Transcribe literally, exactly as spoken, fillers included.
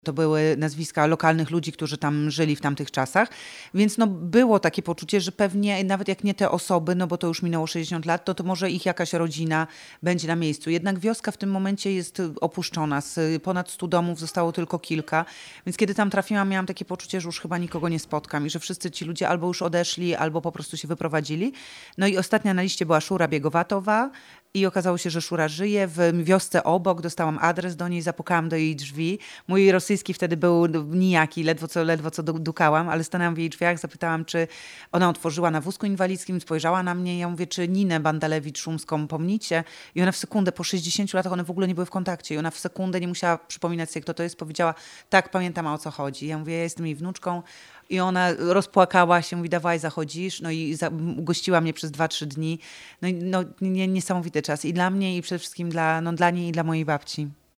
To były nazwiska lokalnych ludzi, którzy tam żyli w tamtych czasach, więc no było takie poczucie, że pewnie nawet jak nie te osoby, no bo to już minęło sześćdziesiąt lat, to to może ich jakaś rodzina będzie na miejscu. Jednak wioska w tym momencie jest opuszczona. Z ponad stu domów zostało tylko kilka, więc kiedy tam trafiłam, miałam takie poczucie, że już chyba nikogo nie spotkam i że wszyscy ci ludzie albo już odeszli, albo po prostu się wyprowadzili. No i ostatnia na liście była Szura Biegowatowa. I okazało się, że Szura żyje. W wiosce obok dostałam adres do niej, zapukałam do jej drzwi. Mój rosyjski wtedy był nijaki, ledwo co, ledwo co dukałam, ale stanęłam w jej drzwiach, zapytałam, czy ona otworzyła na wózku inwalidzkim, spojrzała na mnie. Ja mówię, czy Ninę Bandalewicz-Szumską pomnicie? I ona w sekundę, po sześćdziesięciu latach, one w ogóle nie były w kontakcie. I ona w sekundę nie musiała przypominać sobie, kto to jest. Powiedziała, tak, pamiętam, o co chodzi. Ja mówię, ja jestem jej wnuczką. I ona rozpłakała się, mówi, dawaj, zachodzisz. No i za, gościła mnie przez dwa, trzy dni. No, i, no nie, niesamowity czas. I dla mnie, i przede wszystkim dla, no, dla niej i dla mojej babci.